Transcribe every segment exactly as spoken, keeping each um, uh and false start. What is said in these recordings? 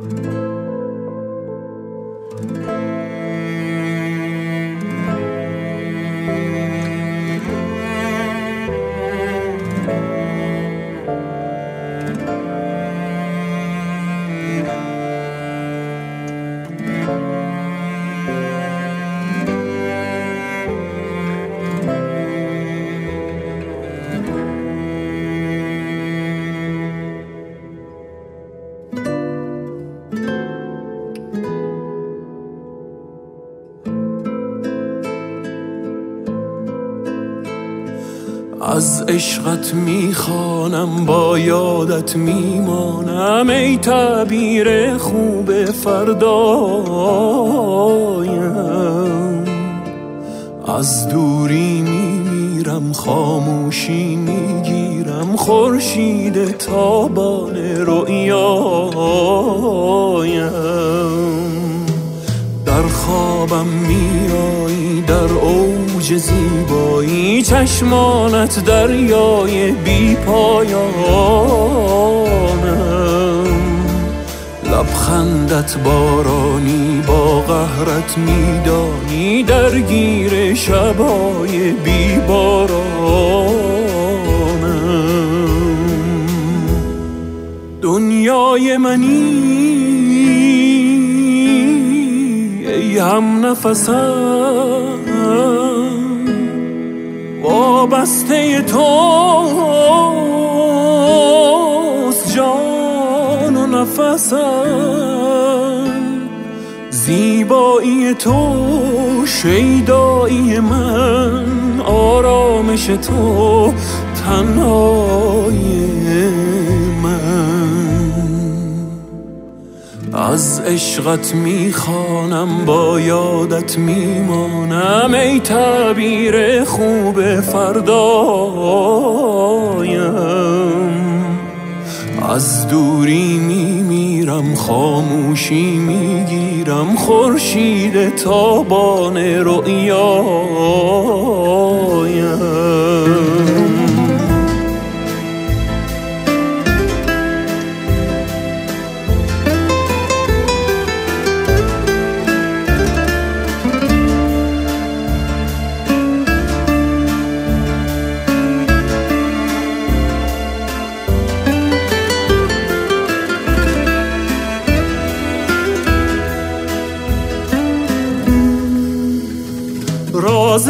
از عشقت میخوانم با یادت میمانم ای تعبیر خوب فردایم. از دوری میمیرم خاموشی میگیرم خورشید تابان رؤیایم. در خوابم میایی در اوج زیبایی چشمانت دریای بی پایانم. لبخندت بارانی با قهرت میدانی درگیر شبای بی بارانم. دنیای منی ای هم نفسم وابسته توست جان و نفسم. زیبایی تو شیدایی من آرامش تو تنهایی من. از عشقت میخوانم با یادت میمانم ای تعبیر خوب فردایم. از دوری میمیرم خاموشی میگیرم خورشید تابان رؤیایم. راز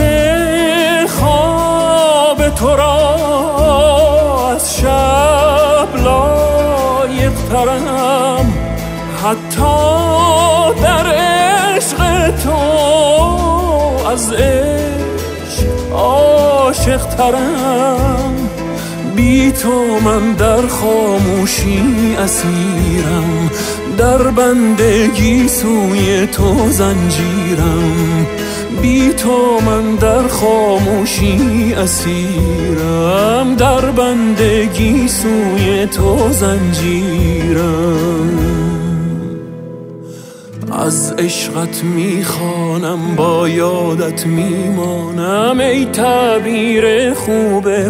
خواب تو را از شب لایق ترم حتی در عشق تو از عشق عاشق ترم. بی تو من در خاموشی اسیرم در بندگی سوی تو زنجیرم. بی تو من در خاموشی اسیرم در بندگی سوی تو زنجیرم. از عشقت میخوانم با یادت میمانم ای تعبیر خوب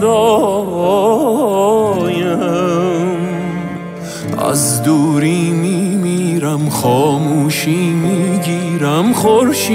فردایم. از دوری میمیرم خاموشی میگیرم خورشید تابان رؤیایم. از عشقت میخوانم با یادت میمانم ای تعبیر خوب فردایم. از دوری میمیرم خاموشی میگیرم خورشید تابان رؤیایم.